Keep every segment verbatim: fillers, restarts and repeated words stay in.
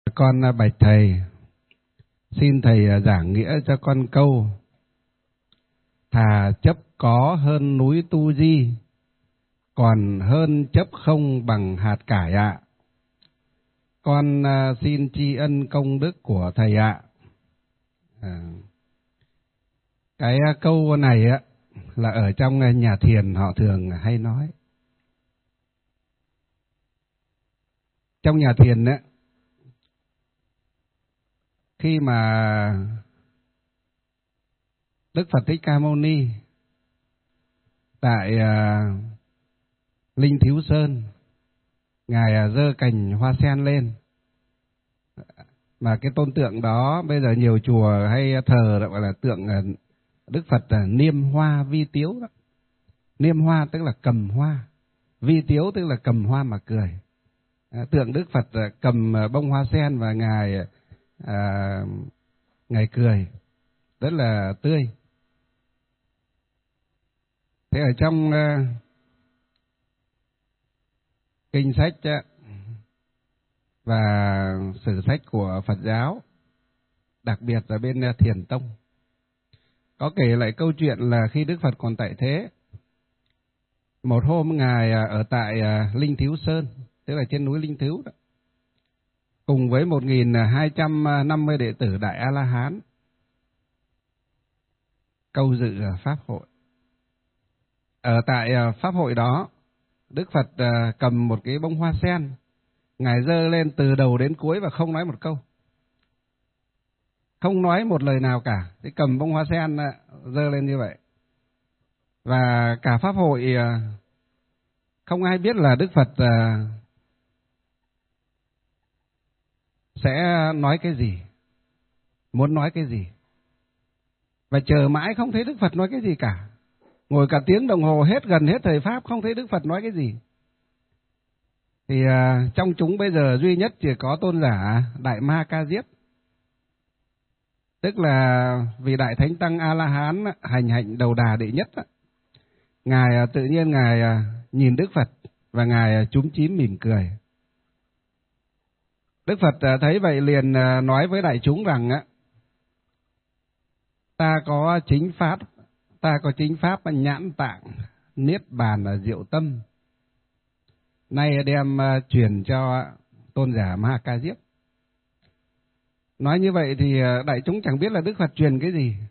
Con bạch thầy, xin thầy giảng nghĩa cho con câu: thà chấp có hơn núi Tu Di, còn hơn chấp không bằng hạt cải ạ. Con xin tri ân công đức của thầy ạ. À, cái câu này á là ở trong nhà thiền họ thường hay nói. Trong nhà thiền á, khi mà Đức Phật Thích Ca Mâu Ni tại uh, Linh Thiếu Sơn, ngài uh, giơ cành hoa sen lên, mà cái tôn tượng đó bây giờ nhiều chùa hay thờ đó gọi là tượng uh, Đức Phật uh, niêm hoa vi tiếu đó. Niêm hoa tức là cầm hoa, vi tiếu tức là cầm hoa mà cười. Uh, tượng Đức Phật uh, cầm uh, bông hoa sen và ngài uh, ngài cười rất là tươi. Thế ở trong uh, kinh sách uh, và sử sách của Phật giáo, đặc biệt là bên uh, Thiền Tông, có kể lại câu chuyện là khi Đức Phật còn tại thế, một hôm ngài uh, ở tại uh, Linh Thiếu Sơn, tức là trên núi Linh Thiếu đó, cùng với một nghìn hai trăm năm mươi đệ tử Đại A La Hán câu dự uh, pháp hội. Ở tại pháp hội đó, Đức Phật cầm một cái bông hoa sen, ngài giơ lên từ đầu đến cuối và không nói một câu, không nói một lời nào cả. Thì cầm bông hoa sen giơ lên như vậy, và cả pháp hội không ai biết là Đức Phật sẽ nói cái gì, muốn nói cái gì, và chờ mãi không thấy Đức Phật nói cái gì cả. Ngồi cả tiếng đồng hồ, hết gần hết thời pháp, không thấy Đức Phật nói cái gì. Thì uh, trong chúng bây giờ duy nhất chỉ có tôn giả Đại Ma Ca Diếp, tức là vị Đại Thánh Tăng A-la-hán hành hạnh đầu đà đệ nhất. Ngài uh, tự nhiên Ngài uh, nhìn Đức Phật và Ngài uh, chúm chím mỉm cười. Đức Phật uh, thấy vậy liền uh, nói với đại chúng rằng uh, ta có chính pháp, ta có chính pháp nhãn tạng, niết bàn là diệu tâm. Nay đem uh, truyền cho tôn giả Ma Ca Diếp. Nói như vậy thì uh, đại chúng chẳng biết là Đức Phật truyền cái gì.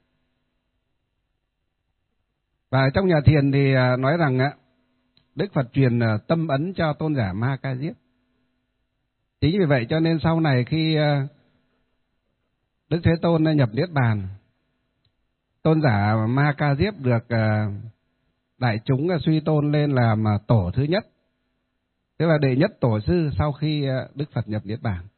Và trong nhà thiền thì uh, nói rằng uh, Đức Phật truyền uh, tâm ấn cho tôn giả Ma Ca Diếp. Chính vì vậy cho nên sau này khi uh, Đức Thế Tôn uh, nhập niết bàn, tôn giả Ma Ca Diếp được uh, đại chúng uh, suy tôn lên làm uh, tổ thứ nhất, tức là đệ nhất tổ sư sau khi uh, Đức Phật nhập niết bàn.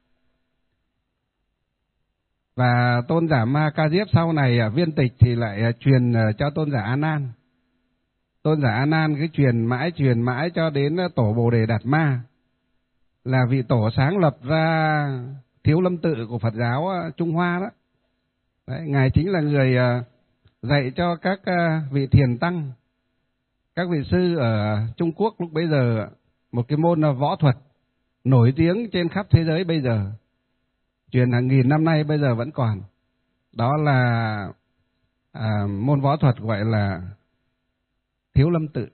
Và tôn giả Ma Ca Diếp sau này uh, viên tịch thì lại uh, truyền uh, cho tôn giả A Nan. Tôn giả A Nan cứ truyền mãi truyền mãi cho đến uh, tổ Bồ Đề Đạt Ma, là vị tổ sáng lập ra Thiếu Lâm Tự của Phật giáo uh, Trung Hoa đó. Đấy, ngài chính là người uh, dạy cho các vị thiền tăng, các vị sư ở Trung Quốc lúc bấy giờ một cái môn võ thuật nổi tiếng trên khắp thế giới bây giờ, truyền hàng nghìn năm nay bây giờ vẫn còn. Đó là à, môn võ thuật gọi là Thiếu Lâm Tự.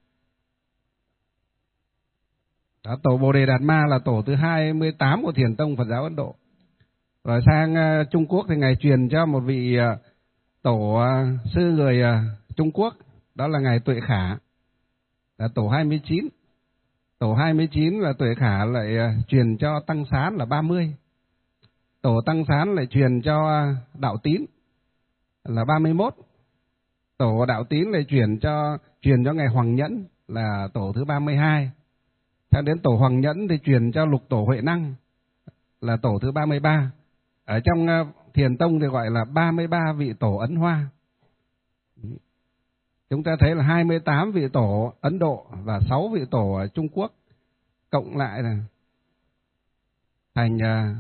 Đó, tổ Bồ Đề Đạt Ma là tổ thứ hai mươi tám của Thiền Tông Phật giáo Ấn Độ. Rồi sang uh, Trung Quốc thì ngài truyền cho một vị uh, tổ uh, sư người uh, Trung Quốc, đó là ngài Tuệ Khả, là tổ hai mươi chín. Tổ hai mươi chín là Tuệ Khả lại uh, truyền cho Tăng Sán là ba mươi. Tổ Tăng Sán lại truyền cho uh, Đạo Tín là ba mươi mốt. Tổ Đạo Tín lại truyền cho truyền cho ngài Hoàng Nhẫn là tổ thứ ba mươi hai. Theo đến tổ Hoàng Nhẫn thì truyền cho Lục Tổ Huệ Năng là tổ thứ ba mươi ba. Ở trong uh, Thiền Tông thì gọi là ba mươi ba vị tổ Ấn Hoa. Chúng ta thấy là hai mươi tám vị tổ Ấn Độ và sáu vị tổ ở Trung Quốc, cộng lại là thành uh,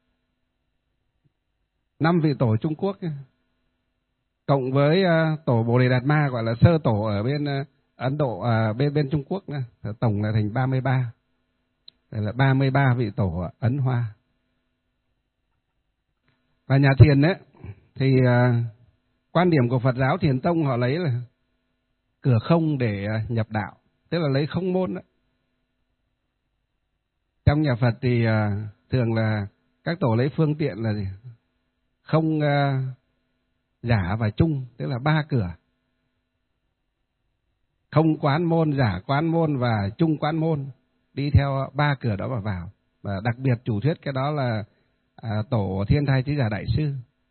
năm vị tổ Trung Quốc, cộng với uh, tổ Bồ Đề Đạt Ma gọi là sơ tổ ở bên uh, Ấn Độ, uh, bên bên Trung Quốc nữa. Tổng là thành ba mươi ba. Đây là ba mươi ba vị tổ Ấn Hoa. Và nhà thiền ấy thì uh, quan điểm của Phật giáo Thiền Tông họ lấy là cửa không để uh, nhập đạo, tức là lấy không môn đó. Trong nhà Phật thì uh, thường là các tổ lấy phương tiện là gì? Không, uh, giả và chung, tức là ba cửa. Không quán môn, giả quán môn và chung quán môn, đi theo ba cửa đó mà vào. Và đặc biệt chủ thuyết cái đó là à, tổ Thiên Thai Trí Giả Đại Sư.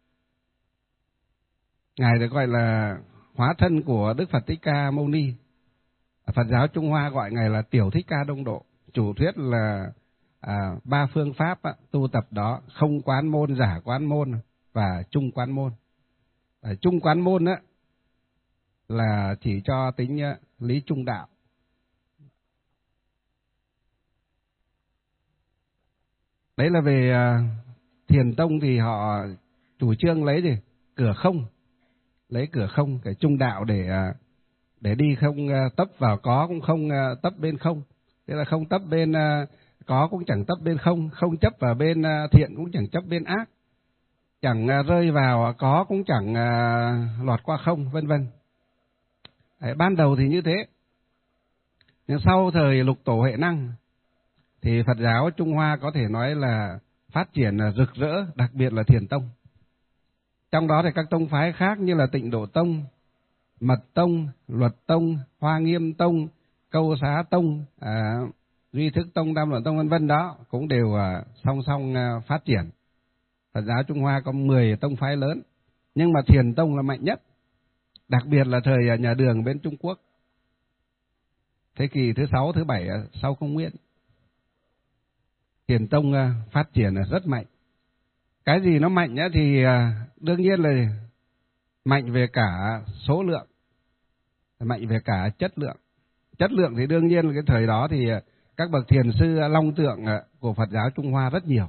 Ngài được gọi là hóa thân của Đức Phật Thích Ca Mâu Ni. Phật giáo Trung Hoa gọi Ngài là Tiểu Thích Ca Đông Độ. Chủ thuyết là à, ba phương pháp á, tu tập đó, không quán môn, giả quán môn và chung quán môn. À, chung quán môn á, là chỉ cho tính uh, lý trung đạo. Đấy là về uh, Thiền Tông thì họ chủ trương lấy gì? Cửa không. Lấy cửa không, cái trung đạo để uh, để đi không uh, tấp vào có, cũng không uh, tấp bên không. Thế là không tấp bên uh, có cũng chẳng tấp bên không, không chấp vào bên uh, thiện cũng chẳng chấp bên ác. Chẳng uh, rơi vào có cũng chẳng uh, lọt qua không, vân vân. Đấy, ban đầu thì như thế. Nhưng sau thời lục tổ Huệ Năng thì Phật giáo Trung Hoa có thể nói là phát triển là rực rỡ, đặc biệt là Thiền Tông. Trong đó thì các tông phái khác như là Tịnh Độ Tông, Mật Tông, Luật Tông, Hoa Nghiêm Tông, Câu Xá Tông, à, Duy Thức Tông, Đam Luận Tông vân vân đó cũng đều à, song song à, phát triển. Phật giáo Trung Hoa có mười tông phái lớn, nhưng mà Thiền Tông là mạnh nhất. Đặc biệt là thời nhà Đường bên Trung Quốc, thế kỷ thứ sáu, thứ bảy sau Công nguyên, Thiền Tông phát triển rất mạnh. Cái gì nó mạnh thì đương nhiên là mạnh về cả số lượng, mạnh về cả chất lượng. Chất lượng thì đương nhiên là cái thời đó thì các bậc thiền sư long tượng của Phật giáo Trung Hoa rất nhiều.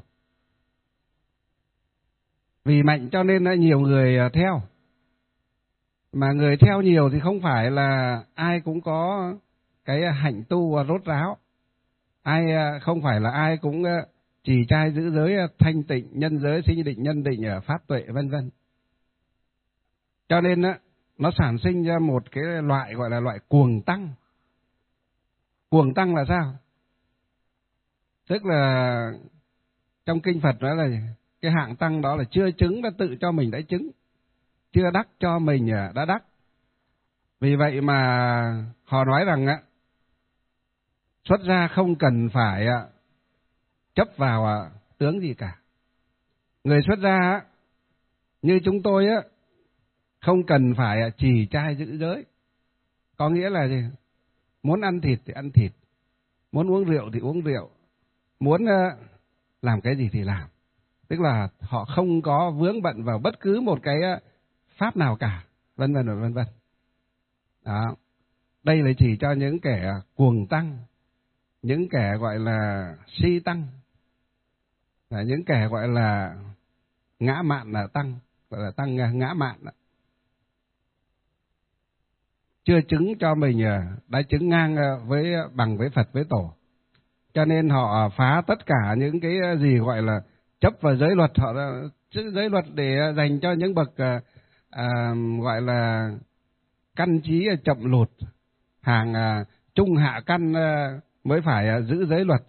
Vì mạnh cho nên nhiều người theo. Mà người theo nhiều thì không phải là ai cũng có cái hạnh tu rốt ráo. Ai không phải là ai cũng trì trai giữ giới thanh tịnh, nhân giới, sinh định, nhân định, pháp tuệ vân vân. Cho nên nó sản sinh ra một cái loại gọi là loại cuồng tăng. Cuồng tăng là sao? Tức là trong kinh Phật nói là cái hạng tăng đó là chưa chứng đã tự cho mình đã chứng, chưa đắc cho mình đã đắc. Vì vậy mà họ nói rằng á, xuất gia không cần phải chấp vào tướng gì cả. Người xuất gia như chúng tôi á, không cần phải trì trai giữ giới. Có nghĩa là gì? Muốn ăn thịt thì ăn thịt, muốn uống rượu thì uống rượu, muốn làm cái gì thì làm. Tức là họ không có vướng bận vào bất cứ một cái pháp nào cả, vân vân và vân vân. Đó. Đây là chỉ cho những kẻ cuồng tăng, những kẻ gọi là si tăng, là những kẻ gọi là ngã mạn là tăng, gọi là tăng ngã mạn. Chưa chứng cho mình đã chứng ngang với bằng với Phật với Tổ. Cho nên họ phá tất cả những cái gì gọi là chấp vào giới luật, họ giới luật để dành cho những bậc à, gọi là căn trí chậm lụt, hàng à, trung hạ căn à, mới phải à, giữ giới luật.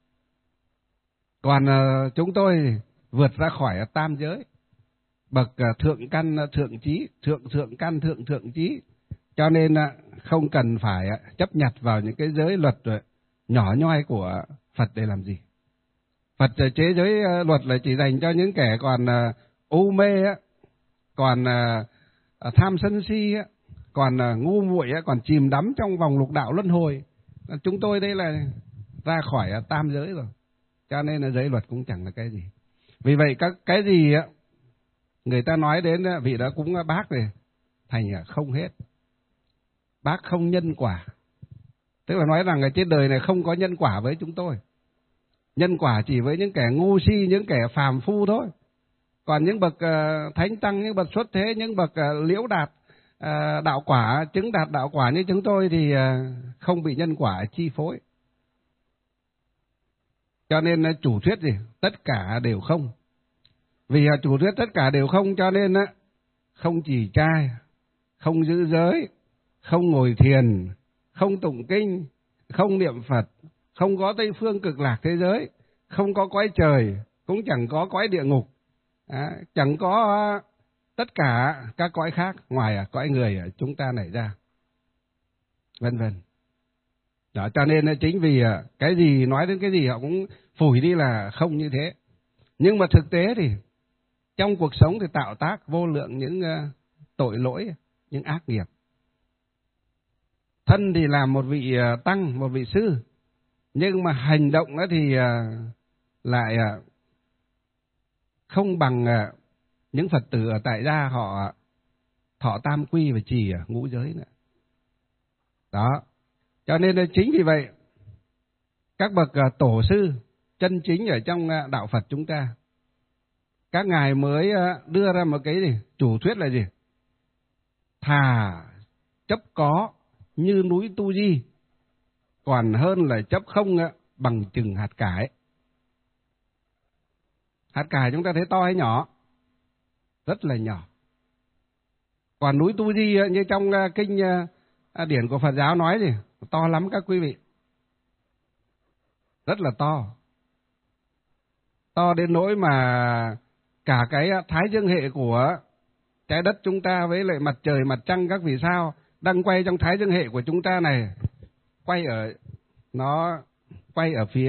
Còn à, chúng tôi vượt ra khỏi tam giới, bậc à, thượng căn thượng trí, thượng thượng căn thượng thượng trí. Cho nên à, không cần phải à, chấp nhặt vào những cái giới luật à, nhỏ nhoi của Phật để làm gì. Phật à, chế giới à, luật là chỉ dành cho những kẻ còn à, u mê, á, còn à, tham sân si, á, còn à, ngu muội, á, còn chìm đắm trong vòng lục đạo luân hồi. Chúng tôi đây là ra khỏi à, tam giới rồi. Cho nên là giới luật cũng chẳng là cái gì. Vì vậy các cái gì á, người ta nói đến vị đó cũng bác này, thành không hết. Bác không nhân quả. Tức là nói rằng ở trên đời này không có nhân quả với chúng tôi. Nhân quả chỉ với những kẻ ngu si, những kẻ phàm phu thôi. Còn những bậc uh, thánh tăng, những bậc xuất thế, những bậc uh, liễu đạt uh, đạo quả, chứng đạt đạo quả như chúng tôi thì uh, không bị nhân quả chi phối. Cho nên uh, chủ thuyết gì? Tất cả đều không. Vì chủ thuyết tất cả đều không, cho nên á, không trì trai, không giữ giới, không ngồi thiền, không tụng kinh, không niệm Phật, không có Tây phương cực lạc thế giới, không có cõi trời, cũng chẳng có cõi địa ngục, à, chẳng có tất cả các cõi khác ngoài cõi người ở chúng ta này ra, vân vân. Đó, cho nên chính vì cái gì nói đến cái gì họ cũng phủi đi là không như thế. Nhưng mà thực tế thì trong cuộc sống thì tạo tác vô lượng những tội lỗi, những ác nghiệp. Thân thì làm một vị tăng, một vị sư, nhưng mà hành động đó thì lại không bằng những Phật tử ở tại gia họ thọ tam quy và trì ngũ giới nữa. Đó, cho nên chính vì vậy các bậc tổ sư chân chính ở trong đạo Phật chúng ta, các ngài mới đưa ra một cái gì? Chủ thuyết là gì? Thà chấp có như núi Tu Di, còn hơn là chấp không bằng chừng hạt cải. Hạt cải chúng ta thấy to hay nhỏ? Rất là nhỏ. Còn núi Tu Di như trong kinh điển của Phật giáo nói gì? To lắm các quý vị. Rất là to. To đến nỗi mà cả cái thái dương hệ của trái đất chúng ta với lại mặt trời, mặt trăng, các vì sao đang quay trong thái dương hệ của chúng ta này, quay ở nó quay ở phía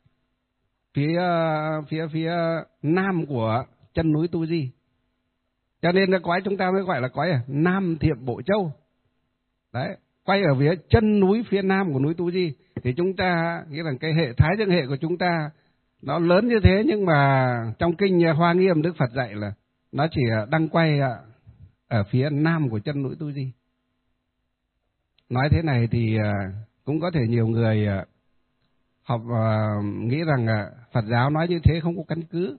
phía phía phía nam của chân núi Tu Di. Cho nên cái quái chúng ta mới gọi là quái Nam Thiệm Bộ Châu. Đấy, quay ở phía chân núi phía nam của núi Tu Di. Thì chúng ta nghĩa là cái hệ thái dương hệ của chúng ta nó lớn như thế, nhưng mà trong kinh Hoa Nghiêm Đức Phật dạy là nó chỉ đang quay ở phía nam của chân núi Tu Di. Nói thế này thì cũng có thể nhiều người học nghĩ rằng Phật giáo nói như thế không có căn cứ.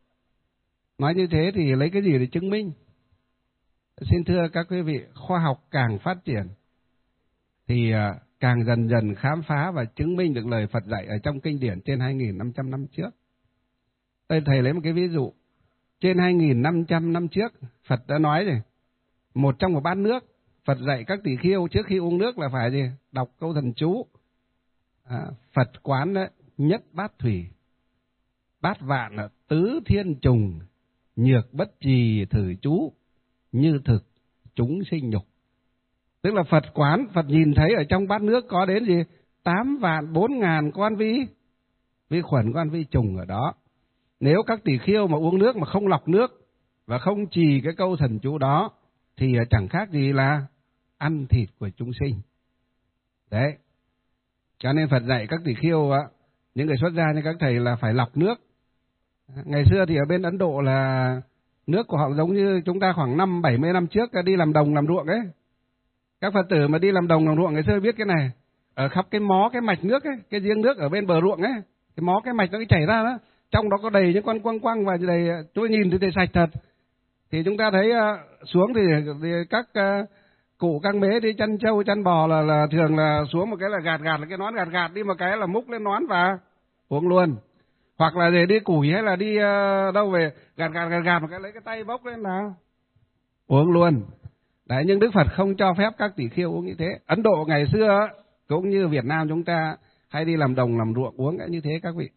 Nói như thế thì lấy cái gì để chứng minh? Xin thưa các quý vị, khoa học càng phát triển thì càng dần dần khám phá và chứng minh được lời Phật dạy ở trong kinh điển trên hai nghìn năm trăm năm trước. Đây thầy lấy một cái ví dụ. Trên hai nghìn năm trăm năm trước, Phật đã nói rồi, một trong một bát nước, Phật dạy các tỳ khưu trước khi uống nước là phải gì? Đọc câu thần chú. À, Phật quán nhất bát thủy, bát vạn là tứ thiên trùng, nhược bất trì thử chú, như thực chúng sinh nhục. Tức là Phật quán, Phật nhìn thấy ở trong bát nước có đến gì? Tám vạn bốn ngàn con vi, vi khuẩn, con vi trùng ở đó. Nếu các tỳ khưu mà uống nước mà không lọc nước và không trì cái câu thần chú đó thì chẳng khác gì là ăn thịt của chúng sinh. Đấy. Cho nên Phật dạy các tỳ khưu, những người xuất gia như các thầy là phải lọc nước. Ngày xưa thì ở bên Ấn Độ là nước của họ giống như chúng ta khoảng năm bảy mươi năm trước đi làm đồng làm ruộng ấy. Các Phật tử mà đi làm đồng làm ruộng ngày xưa biết cái này. Ở khắp cái mó cái mạch nước ấy, cái giếng nước ở bên bờ ruộng ấy, cái mó cái mạch nó chảy ra đó, trong đó có đầy những con quăng quăng và đầy, tôi nhìn thì, thì sạch thật. Thì chúng ta thấy uh, xuống thì, thì các uh, cụ các mế đi chăn trâu chăn bò là, là thường là xuống một cái là gạt gạt là cái nón gạt gạt đi một cái là múc lên nón và uống luôn. Hoặc là để đi củi hay là đi uh, đâu về gạt gạt gạt gạt một cái lấy cái tay bốc lên là uống luôn. Đấy, nhưng Đức Phật không cho phép các tỷ khưu uống như thế. Ấn Độ ngày xưa cũng như Việt Nam chúng ta hay đi làm đồng làm ruộng uống như thế các vị.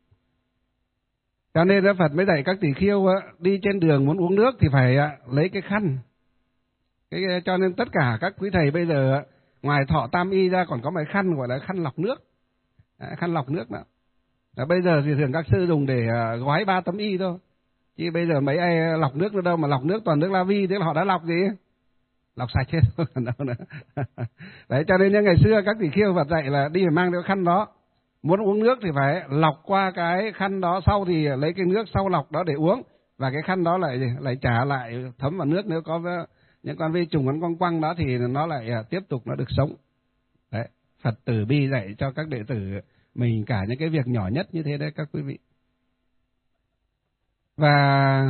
Cho nên Đức Phật mới dạy các tỷ khưu đi trên đường muốn uống nước thì phải lấy cái khăn. Cái, cho nên tất cả các quý thầy bây giờ ngoài thọ tam y ra còn có một khăn gọi là khăn lọc nước. Đấy, khăn lọc nước đó. Và bây giờ thì thường các sư dùng để gói ba tấm y thôi. Chứ bây giờ mấy ai lọc nước nữa đâu, mà lọc nước toàn nước la vi, thế là họ đã lọc gì? Lọc sạch hết đâu nữa. Đấy, cho nên ngày xưa các tỷ khưu Phật dạy là đi phải mang cái khăn đó. Muốn uống nước thì phải lọc qua cái khăn đó, sau thì lấy cái nước sau lọc đó để uống. Và cái khăn đó lại lại trả lại thấm vào nước, nếu có những con vi trùng, con quăng quăng đó thì nó lại tiếp tục nó được sống. Đấy, Phật từ bi dạy cho các đệ tử mình cả những cái việc nhỏ nhất như thế đấy các quý vị. Và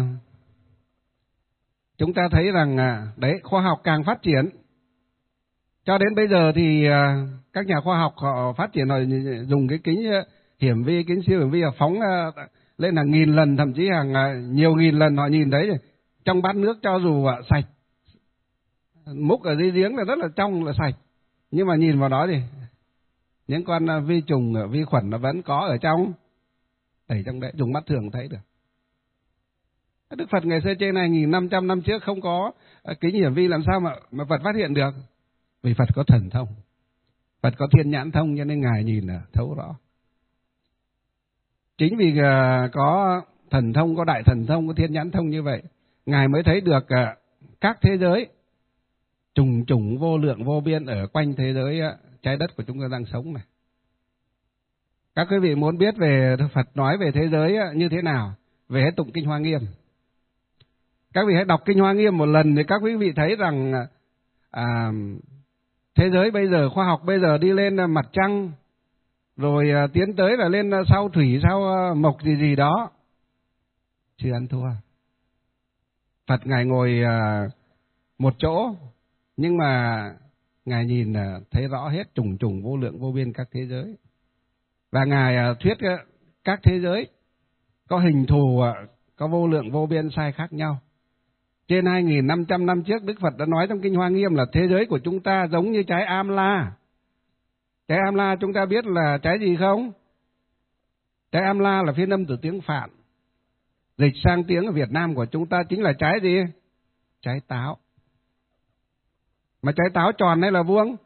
chúng ta thấy rằng đấy, khoa học càng phát triển, cho đến bây giờ thì các nhà khoa học họ phát triển, họ dùng cái kính hiểm vi, kính siêu hiểm vi phóng lên hàng nghìn lần, thậm chí hàng nhiều nghìn lần họ nhìn thấy trong bát nước cho dù sạch, múc ở dưới giếng là rất là trong, là sạch, nhưng mà nhìn vào đó thì những con vi trùng, vi khuẩn nó vẫn có ở trong, tẩy trong đấy, dùng mắt thường thấy được. Đức Phật ngày xưa trên hai nghìn năm trăm năm trước không có kính hiển vi, làm sao mà mà Phật phát hiện được? Vì Phật có thần thông, Phật có thiên nhãn thông, cho nên Ngài nhìn là thấu rõ. Chính vì có thần thông, có đại thần thông, có thiên nhãn thông như vậy, Ngài mới thấy được các thế giới trùng trùng vô lượng vô biên ở quanh thế giới trái đất của chúng ta đang sống này. Các quý vị muốn biết về Phật nói về thế giới như thế nào, về hãy tụng Kinh Hoa Nghiêm. Các vị hãy đọc Kinh Hoa Nghiêm một lần thì các quý vị thấy rằng à, thế giới bây giờ, khoa học bây giờ đi lên mặt trăng, rồi à, tiến tới là lên sao thủy, sao mộc gì gì đó, chưa ăn thua. Phật Ngài ngồi à, một chỗ, nhưng mà Ngài nhìn à, thấy rõ hết trùng trùng vô lượng vô biên các thế giới. Và Ngài à, thuyết à, các thế giới có hình thù, à, có vô lượng vô biên sai khác nhau. Trên hai nghìn năm trăm năm trước, Đức Phật đã nói trong Kinh Hoa Nghiêm là thế giới của chúng ta giống như trái am la. Trái am la chúng ta biết là trái gì không? Trái am la là phiên âm từ tiếng Phạn. Dịch sang tiếng ở Việt Nam của chúng ta chính là trái gì? Trái táo. Mà trái táo tròn hay là vuông?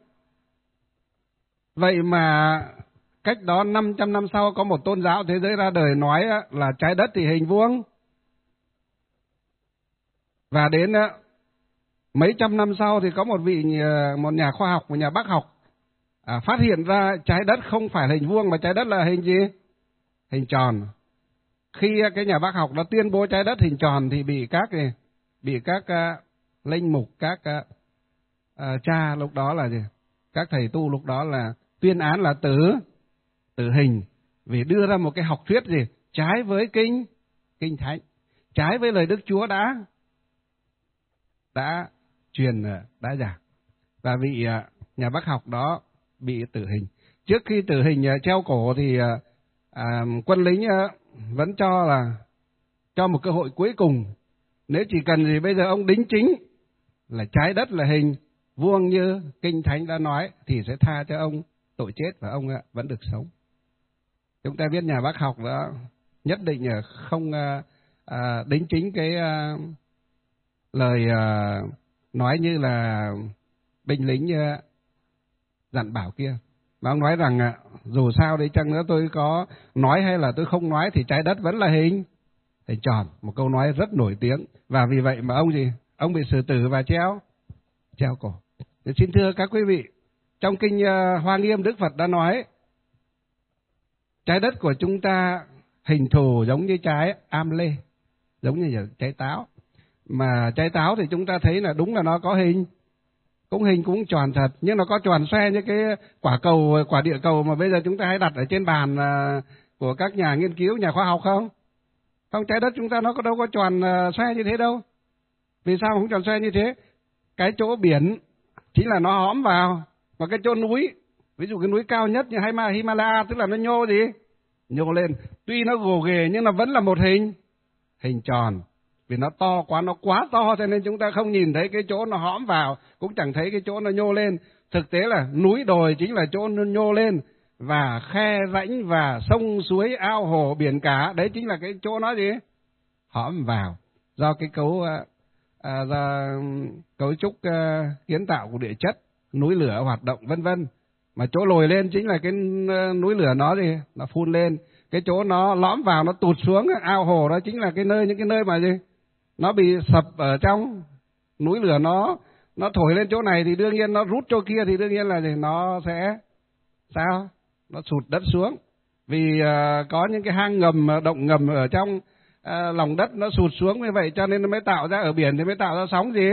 Vậy mà cách đó năm trăm năm sau có một tôn giáo thế giới ra đời nói là trái đất thì hình vuông. Và đến mấy trăm năm sau thì có một vị một nhà khoa học, một nhà bác học à, phát hiện ra trái đất không phải là hình vuông mà trái đất là hình gì? Hình tròn. Khi cái nhà bác học đó tuyên bố trái đất hình tròn thì bị các bị các uh, linh mục, các uh, uh, cha lúc đó là gì? Các thầy tu lúc đó là tuyên án là tử tử hình, vì đưa ra một cái học thuyết gì trái với kinh kinh thánh, trái với lời Đức Chúa đã đã truyền, đã giảng. Và vị nhà bác học đó bị tử hình. Trước khi tử hình treo cổ thì à, quân lính vẫn cho là cho một cơ hội cuối cùng. Nếu chỉ cần gì bây giờ ông đính chính là trái đất là hình vuông như kinh thánh đã nói thì sẽ tha cho ông tội chết và ông vẫn được sống. Chúng ta biết nhà bác học đó nhất định không à, đính chính cái à, lời uh, nói như là binh lính uh, dặn bảo kia. Mà ông nói rằng uh, dù sao đi chăng nữa tôi có nói hay là tôi không nói thì trái đất vẫn là hình hình tròn. Một câu nói rất nổi tiếng. Và vì vậy mà ông gì? Ông bị xử tử và treo treo cổ. Thì xin thưa các quý vị, trong Kinh uh, Hoa Nghiêm Đức Phật đã nói trái đất của chúng ta hình thù giống như trái am lê, giống như trái táo. Mà trái táo thì chúng ta thấy là đúng là nó có hình, cũng hình cũng tròn thật, nhưng nó có tròn xoe như cái quả cầu, quả địa cầu mà bây giờ chúng ta hay đặt ở trên bàn của các nhà nghiên cứu, nhà khoa học không? Không, trái đất chúng ta nó có đâu có tròn xoe như thế đâu. Vì sao không tròn xoe như thế? Cái chỗ biển chính là nó hõm vào, và cái chỗ núi, ví dụ cái núi cao nhất như Himalaya, tức là nó nhô gì? Nhô lên. Tuy nó gồ ghề nhưng nó vẫn là một hình, hình tròn. Vì nó to quá, nó quá to cho nên chúng ta không nhìn thấy cái chỗ nó hõm vào, cũng chẳng thấy cái chỗ nó nhô lên. Thực tế là núi đồi chính là chỗ nó nhô lên, và khe rãnh và sông suối ao hồ biển cả, đấy chính là cái chỗ nó gì? Hõm vào. Do cái cấu à, do cấu trúc à, kiến tạo của địa chất, núi lửa hoạt động vân vân. Mà chỗ lồi lên chính là cái núi lửa nó gì? Nó phun lên. Cái chỗ nó lõm vào, nó tụt xuống ao hồ, đó chính là cái nơi, những cái nơi mà gì? Nó bị sập ở trong núi lửa, nó nó thổi lên chỗ này thì đương nhiên nó rút chỗ kia thì đương nhiên là gì? Nó sẽ sao? Nó sụt đất xuống. Vì uh, có những cái hang ngầm, động ngầm ở trong uh, lòng đất nó sụt xuống như vậy, cho nên nó mới tạo ra, ở biển thì mới tạo ra sóng gì?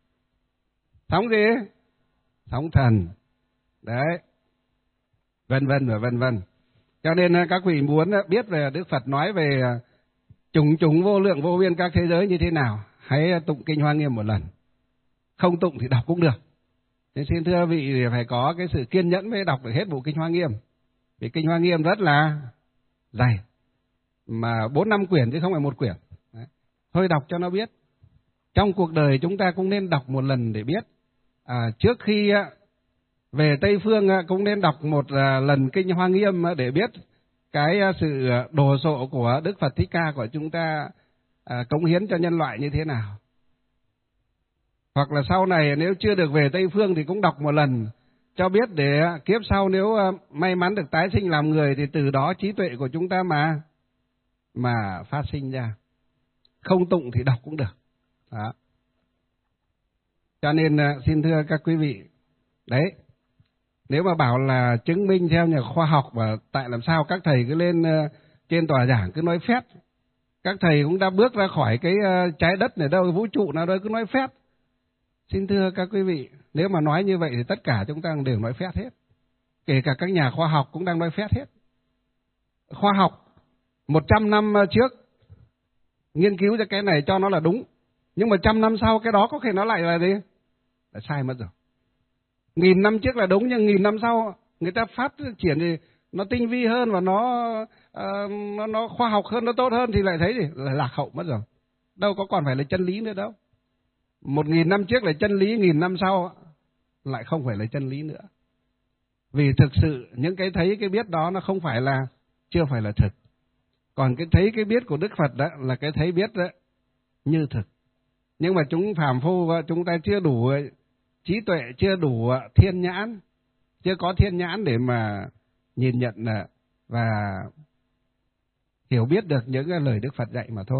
Sóng gì? Sóng thần. Đấy. Vân vân và vân vân. Cho nên các vị muốn biết về Đức Phật nói về trùng trùng vô lượng vô biên các thế giới như thế nào, hãy tụng Kinh Hoa Nghiêm một lần. Không tụng thì đọc cũng được. Nên xin thưa vị phải có cái sự kiên nhẫn mới đọc được hết bộ Kinh Hoa Nghiêm. Vì Kinh Hoa Nghiêm rất là dày. mà bốn năm quyển chứ không phải một quyển. Đấy. Thôi đọc cho nó biết. Trong cuộc đời chúng ta cũng nên đọc một lần để biết. À, trước khi về Tây Phương cũng nên đọc một lần Kinh Hoa Nghiêm để biết cái sự đồ sộ của Đức Phật Thích Ca của chúng ta à, cống hiến cho nhân loại như thế nào. Hoặc là sau này nếu chưa được về Tây Phương thì cũng đọc một lần cho biết, để kiếp sau nếu may mắn được tái sinh làm người thì từ đó trí tuệ của chúng ta mà mà phát sinh ra. Không tụng thì đọc cũng được. Đó. Cho nên xin thưa các quý vị, đấy, nếu mà bảo là chứng minh theo nhà khoa học và tại làm sao các thầy cứ lên trên tòa giảng cứ nói phét, các thầy cũng đã bước ra khỏi cái trái đất này đâu, cái vũ trụ nào đâu cứ nói phét. Xin thưa các quý vị, nếu mà nói như vậy thì tất cả chúng ta đều nói phét hết. Kể cả các nhà khoa học cũng đang nói phét hết. Khoa học một trăm năm trước nghiên cứu ra cái này cho nó là đúng, nhưng mà trăm năm sau cái đó có thể nó lại là gì? Là sai mất rồi. Nghìn năm trước là đúng, nhưng nghìn năm sau người ta phát triển thì nó tinh vi hơn và nó uh, nó, nó khoa học hơn, nó tốt hơn thì lại thấy gì? Là lạc hậu mất rồi. Đâu có còn phải là chân lý nữa đâu. Một nghìn năm trước là chân lý, nghìn năm sau lại không phải là chân lý nữa. Vì thực sự những cái thấy cái biết đó nó không phải là, chưa phải là thực. Còn cái thấy cái biết của Đức Phật đó là cái thấy biết đó như thực. Nhưng mà chúng phàm phu chúng ta chưa đủ trí tuệ, chưa đủ thiên nhãn, chưa có thiên nhãn để mà nhìn nhận và hiểu biết được những lời Đức Phật dạy mà thôi.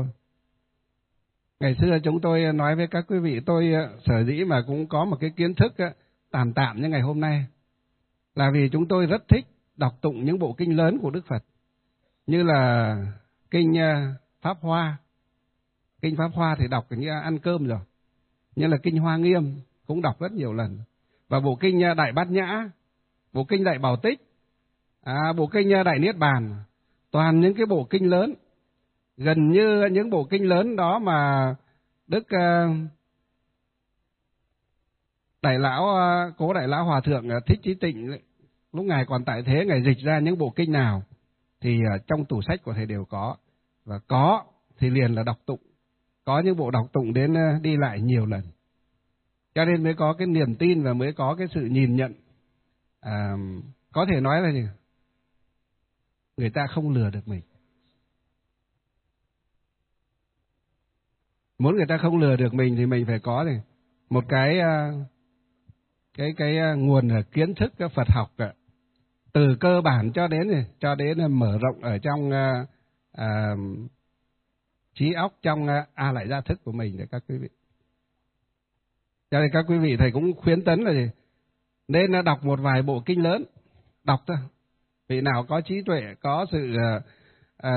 Ngày xưa chúng tôi nói với các quý vị, tôi sở dĩ mà cũng có một cái kiến thức tạm tạm như ngày hôm nay là vì chúng tôi rất thích đọc tụng những bộ kinh lớn của Đức Phật, như là kinh Pháp Hoa. Kinh Pháp Hoa thì đọc như ăn cơm rồi, như là kinh Hoa Nghiêm cũng đọc rất nhiều lần, và bộ kinh Đại Bát Nhã, bộ kinh Đại Bảo Tích, à, bộ kinh Đại Niết Bàn, toàn những cái bộ kinh lớn. Gần như những bộ kinh lớn đó mà Đức uh, Đại Lão, uh, Cố Đại Lão Hòa Thượng uh, Thích Chí Tịnh, lúc Ngài còn tại thế, Ngài dịch ra những bộ kinh nào thì uh, trong tủ sách của Thầy đều có. Và có thì liền là đọc tụng. Có những bộ đọc tụng đến uh, đi lại nhiều lần. Cho nên mới có cái niềm tin và mới có cái sự nhìn nhận. Uh, có thể nói là gì? Người ta không lừa được mình. Muốn người ta không lừa được mình thì mình phải có này, một cái cái cái nguồn kiến thức cái Phật học từ cơ bản cho đến cho đến mở rộng ở trong à, trí óc, trong a lại gia thức của mình để các quý vị. Cho nên các quý vị thầy cũng khuyến tấn là gì? Nên đọc một vài bộ kinh lớn, đọc thôi. Vị nào có trí tuệ, có sự à,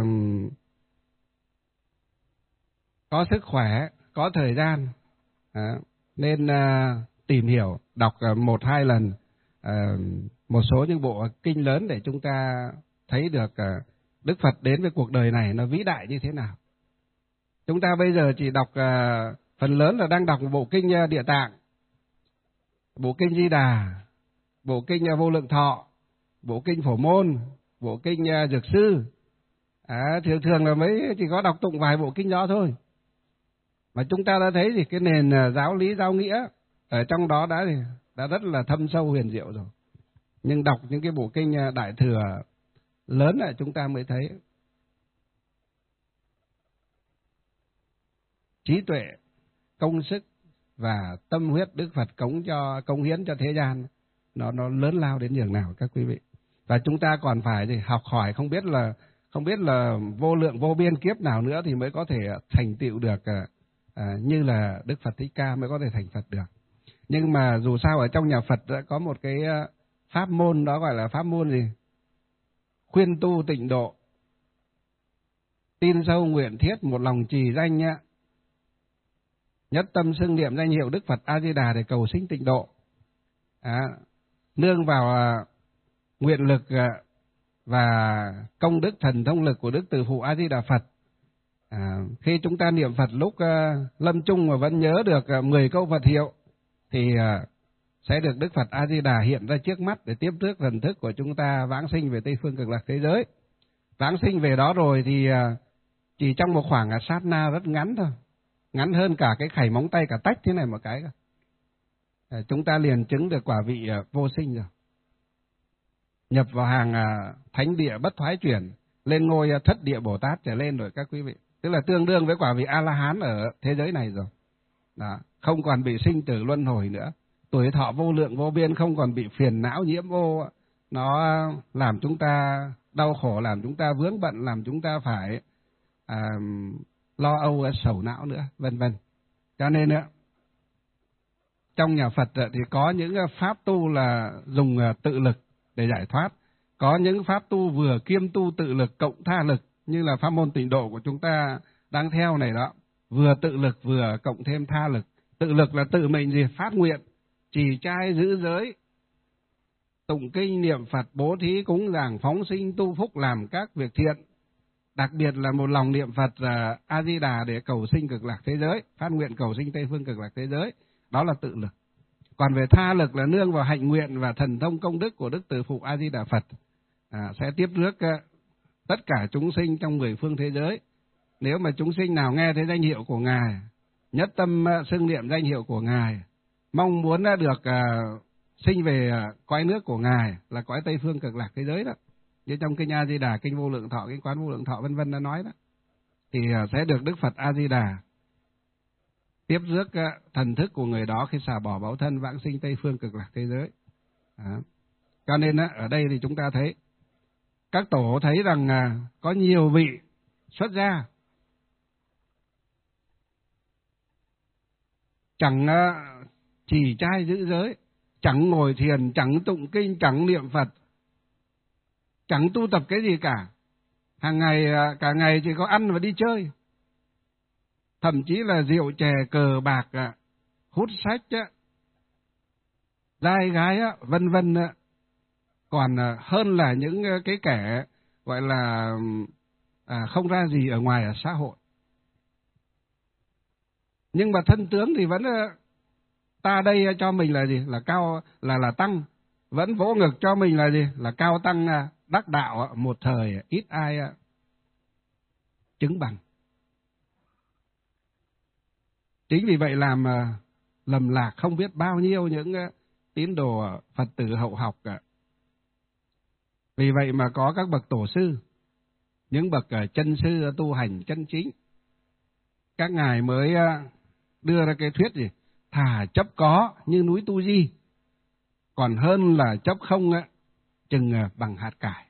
có sức khỏe, có thời gian, à, nên à, tìm hiểu, đọc à, một hai lần à, một số những bộ kinh lớn để chúng ta thấy được à, Đức Phật đến với cuộc đời này nó vĩ đại như thế nào. Chúng ta bây giờ chỉ đọc à, phần lớn là đang đọc bộ kinh à, Địa Tạng, bộ kinh Di Đà, bộ kinh à, Vô Lượng Thọ, bộ kinh Phổ Môn, bộ kinh à, Dược Sư. À, thường thường là mới chỉ có đọc tụng vài bộ kinh đó thôi. Mà chúng ta đã thấy thì cái nền giáo lý giáo nghĩa ở trong đó đã đã rất là thâm sâu huyền diệu rồi. Nhưng đọc những cái bộ kinh Đại Thừa lớn là chúng ta mới thấy trí tuệ, công sức và tâm huyết Đức Phật cống cho cống hiến cho thế gian nó nó lớn lao đến nhường nào các quý vị. Và chúng ta còn phải thì học hỏi không biết là không biết là vô lượng vô biên kiếp nào nữa thì mới có thể thành tựu được à, như là Đức Phật Thích Ca mới có thể thành Phật được. Nhưng mà dù sao ở trong nhà Phật đã có một cái pháp môn đó gọi là pháp môn gì? Khuyên tu tịnh độ, tin sâu nguyện thiết, một lòng trì danh nhá, nhất tâm xưng niệm danh hiệu Đức Phật A Di Đà để cầu sinh tịnh độ. À, nương vào à, nguyện lực à, và công đức thần thông lực của Đức Từ Phụ A Di Đà Phật. À, khi chúng ta niệm Phật lúc à, lâm chung mà vẫn nhớ được à, mười câu Phật hiệu thì à, sẽ được Đức Phật A Di Đà hiện ra trước mắt để tiếp rước thần thức của chúng ta vãng sinh về Tây Phương Cực Lạc thế giới. Vãng sinh về đó rồi thì chỉ trong một khoảng sát na rất ngắn thôi, ngắn hơn cả cái khẩy móng tay cả tách thế này một cái. Chúng ta liền chứng được quả vị vô sinh rồi. Nhập vào hàng thánh địa bất thoái chuyển, lên ngôi thất địa Bồ Tát trở lên rồi các quý vị. Tức là tương đương với quả vị A-la-hán ở thế giới này rồi. Đó, không còn bị sinh tử luân hồi nữa. Tuổi thọ vô lượng vô biên, không còn bị phiền não nhiễm ô. Nó làm chúng ta đau khổ, làm chúng ta vướng bận, làm chúng ta phải à, lo âu sầu não nữa, vân vân. Cho nên nữa, trong nhà Phật thì có những pháp tu là dùng tự lực để giải thoát. Có những pháp tu vừa kiêm tu tự lực cộng tha lực, như là pháp môn Tịnh độ của chúng ta đang theo này đó. Vừa tự lực vừa cộng thêm tha lực. Tự lực là tự mình gì? Phát nguyện, trì trai giữ giới, tụng kinh niệm Phật, bố thí cúng dường, phóng sinh tu phúc, làm các việc thiện. Đặc biệt là một lòng niệm Phật là A Di Đà để cầu sinh cực lạc thế giới, phát nguyện cầu sinh Tây phương cực lạc thế giới. Đó là tự lực. Còn về tha lực là nương vào hạnh nguyện và thần thông công đức của Đức Từ Phụ A Di Đà Phật, à, sẽ tiếp rước tất cả chúng sinh trong mười phương thế giới. Nếu mà chúng sinh nào nghe thấy danh hiệu của Ngài, nhất tâm xưng niệm danh hiệu của Ngài, mong muốn được uh, sinh về uh, cõi nước của Ngài là cõi Tây phương cực lạc thế giới đó, như trong kinh A Di Đà, kinh Vô Lượng Thọ, kinh Quán Vô Lượng Thọ vân vân đã nói đó, thì uh, sẽ được Đức Phật A Di Đà tiếp rước uh, thần thức của người đó khi xả bỏ báo thân vãng sinh Tây phương cực lạc thế giới. À. Cho nên uh, ở đây thì chúng ta thấy các tổ thấy rằng uh, có nhiều vị xuất gia chẳng uh, chỉ trai giữ giới, chẳng ngồi thiền, chẳng tụng kinh, chẳng niệm Phật, chẳng tu tập cái gì cả. Hàng ngày, uh, cả ngày chỉ có ăn và đi chơi. Thậm chí là rượu chè cờ bạc, uh, hút sách, uh, trai gái, uh, vân vân, uh, còn uh, hơn là những uh, cái kẻ gọi là uh, không ra gì ở ngoài ở xã hội. Nhưng mà thân tướng thì vẫn ta đây cho mình là gì? Là cao, là là tăng. Vẫn vỗ ngực cho mình là gì? Là cao tăng đắc đạo, một thời ít ai chứng bằng. Chính vì vậy làm lầm lạc không biết bao nhiêu những tín đồ Phật tử hậu học cả. Vì vậy mà có các bậc tổ sư, những bậc chân sư tu hành chân chính, các ngài mới đưa ra cái thuyết gì? Thà chấp có như núi Tu Di, còn hơn là chấp không chừng bằng hạt cải.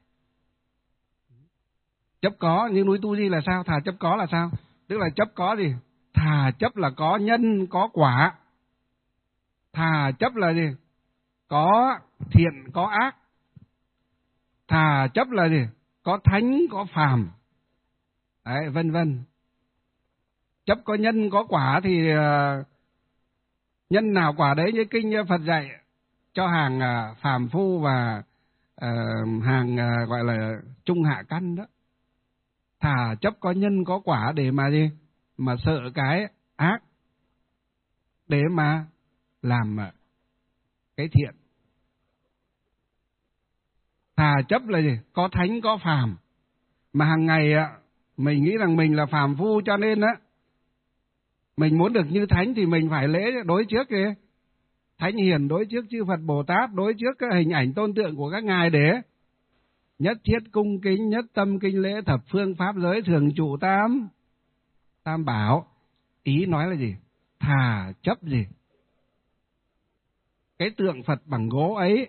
Chấp có như núi Tu Di là sao? Thà chấp có là sao? Tức là chấp có gì? Thà chấp là có nhân, có quả. Thà chấp là gì? Có thiện, có ác. Thà chấp là gì? Có thánh, có phàm. Đấy, vân vân. Chấp có nhân, có quả thì uh, nhân nào quả đấy, như kinh Phật dạy cho hàng uh, phàm phu và uh, hàng uh, gọi là trung hạ căn đó. Thà chấp có nhân, có quả để mà gì? Mà sợ cái ác, để mà làm uh, cái thiện. Thà chấp là gì? Có thánh, có phàm. Mà hàng ngày uh, mình nghĩ rằng mình là phàm phu, cho nên á, mình muốn được như thánh thì mình phải lễ đối trước kìa. Thánh hiền đối trước chư Phật Bồ Tát, đối trước cái hình ảnh tôn tượng của các ngài để nhất thiết cung kính, nhất tâm kinh lễ, thập phương pháp giới, thường trụ tam tam bảo. Ý nói là gì? Thà chấp gì? Cái tượng Phật bằng gỗ ấy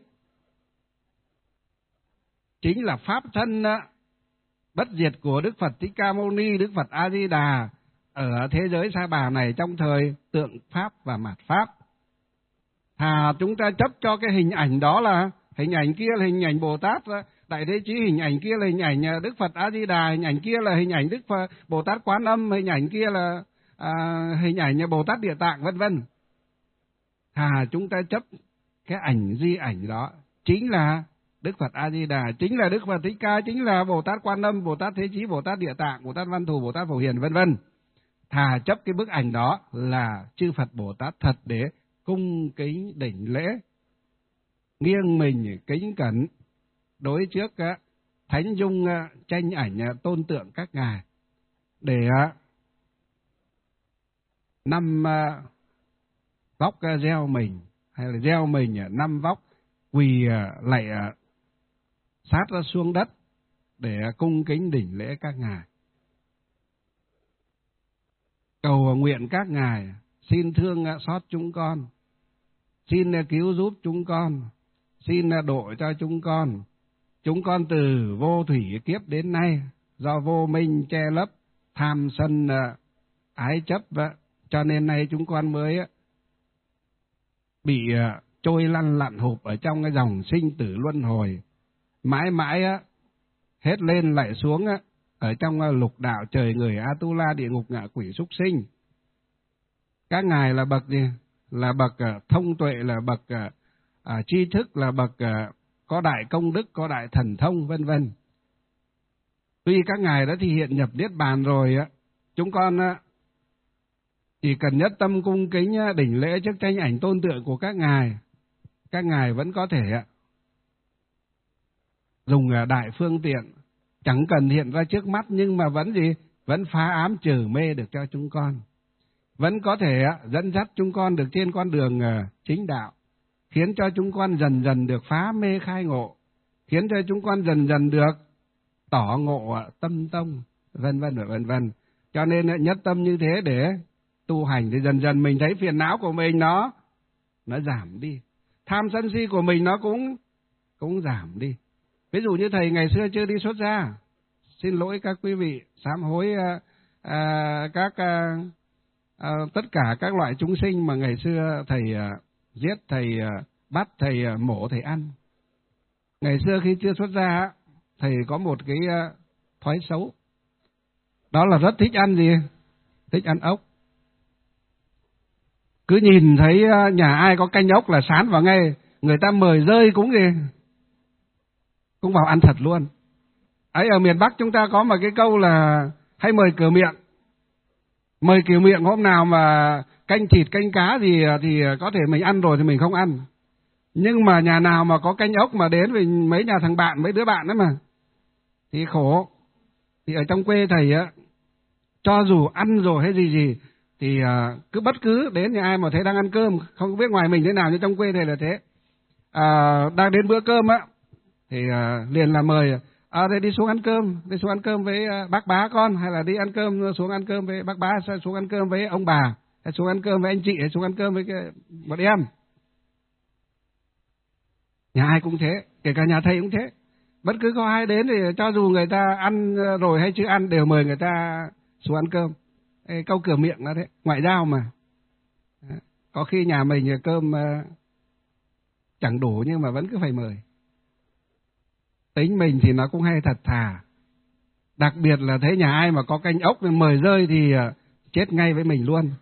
chính là pháp thân bất diệt của Đức Phật Thích Ca Mâu Ni, Đức Phật A Di Đà ở thế giới Sa Bà này trong thời tượng Pháp và mạt Pháp. Thà chúng ta chấp cho cái hình ảnh đó là hình ảnh kia là hình ảnh Bồ Tát Đại Thế Chí, hình ảnh kia là hình ảnh Đức Phật A Di Đà, hình ảnh kia là hình ảnh Đức Phật Bồ Tát Quán Âm, hình ảnh kia là à, hình ảnh Bồ Tát Địa Tạng, vân vân. Thà chúng ta chấp cái ảnh di ảnh đó chính là Đức Phật A Di Đà, chính là Đức Phật Thích Ca, chính là Bồ Tát Quan Âm, Bồ Tát Thế Chí, Bồ Tát Địa Tạng, Bồ Tát Văn Thù, Bồ Tát Phổ Hiền, vân vân. Thà chấp cái bức ảnh đó là chư Phật Bồ Tát thật để cung kính đảnh lễ, nghiêng mình kính cẩn đối trước thánh dung tranh ảnh tôn tượng các ngài, để năm vóc gieo mình, hay là gieo mình năm vóc quỳ lạy sát ra xuống đất để cung kính đỉnh lễ các ngài. Cầu nguyện các ngài xin thương xót chúng con, xin cứu giúp chúng con, xin độ cho chúng con. Chúng con từ vô thủy kiếp đến nay, do vô minh che lấp, tham sân ái chấp, cho nên nay chúng con mới bị trôi lăn lặn hụp ở trong cái dòng sinh tử luân hồi, mãi mãi hết lên lại xuống ở trong lục đạo trời người Atula, địa ngục ngạ quỷ súc sinh. Các ngài là bậc gì? Là bậc thông tuệ, là bậc à, tri thức, là bậc à, có đại công đức, có đại thần thông, vân vân. Tuy các ngài đã thi hiện nhập niết bàn rồi, chúng con chỉ cần nhất tâm cung kính đỉnh lễ trước tranh ảnh tôn tượng của các ngài, các ngài vẫn có thể dùng đại phương tiện, chẳng cần hiện ra trước mắt, nhưng mà vẫn gì? Vẫn phá ám trừ mê được cho chúng con, vẫn có thể dẫn dắt chúng con được trên con đường chính đạo, khiến cho chúng con dần dần được phá mê khai ngộ, khiến cho chúng con dần dần được tỏ ngộ tâm tông, vân vân và vân vân. Cho nên nhất tâm như thế để tu hành, thì dần dần mình thấy phiền não của mình nó nó giảm đi, tham sân si của mình nó cũng cũng giảm đi. Ví dụ như thầy ngày xưa chưa đi xuất gia, xin lỗi các quý vị, sám hối à, à, các à, à, tất cả các loại chúng sinh mà ngày xưa thầy à, giết, thầy à, bắt, thầy à, mổ, thầy ăn. Ngày xưa khi chưa xuất gia, thầy có một cái à, thói xấu, đó là rất thích ăn gì? Thích ăn ốc. Cứ nhìn thấy nhà ai có canh ốc là sán vào ngay, người ta mời rơi cũng gì? Cũng vào ăn thật luôn. Ấy, ở miền Bắc chúng ta có một cái câu là hay mời cửa miệng. Mời cửa miệng hôm nào mà canh thịt, canh cá gì thì có thể mình ăn rồi thì mình không ăn. Nhưng mà nhà nào mà có canh ốc mà đến với mấy nhà thằng bạn, mấy đứa bạn đó mà, thì khổ. Thì ở trong quê thầy á, cho dù ăn rồi hay gì gì, thì cứ bất cứ đến nhà ai mà thấy đang ăn cơm, không biết ngoài mình thế nào, nhưng trong quê thầy là thế. À, đang đến bữa cơm á, thì à, liền là mời, à, đây đi xuống ăn cơm, đi xuống ăn cơm với à, bác bá con, hay là đi ăn cơm, xuống ăn cơm với bác bá, xuống ăn cơm với ông bà, hay xuống ăn cơm với anh chị, hay xuống ăn cơm với cái, bọn em. Nhà ai cũng thế, kể cả nhà thầy cũng thế. Bất cứ có ai đến thì cho dù người ta ăn rồi hay chưa ăn, đều mời người ta xuống ăn cơm. Ê, câu cửa miệng đó thế, ngoại giao mà. Có khi nhà mình cơm uh, chẳng đủ nhưng mà vẫn cứ phải mời. Tính mình thì nó cũng hay thật thà. Đặc biệt là thấy nhà ai mà có canh ốc mời rơi thì uh, chết ngay với mình luôn.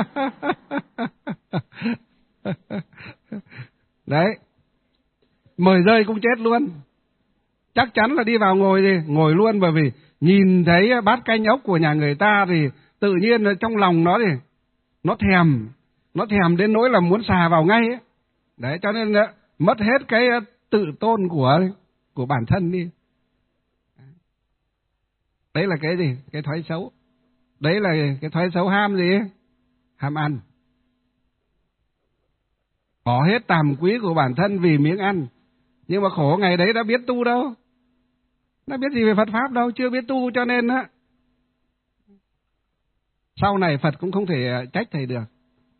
Đấy, mời rơi cũng chết luôn. Chắc chắn là đi vào ngồi đi, ngồi luôn, bởi vì nhìn thấy bát canh ốc của nhà người ta thì tự nhiên trong lòng nó thì nó thèm, nó thèm đến nỗi là muốn xà vào ngay ấy. Đấy, cho nên mất hết cái tự tôn của của bản thân đi. Đấy là cái gì? Cái thói xấu. Đấy là cái thói xấu ham gì? Ham ăn. Bỏ hết tàm quý của bản thân vì miếng ăn. Nhưng mà khổ ngày đấy đã biết tu đâu. Nó biết gì về Phật Pháp đâu, chưa biết tu, cho nên á sau này Phật cũng không thể trách thầy được.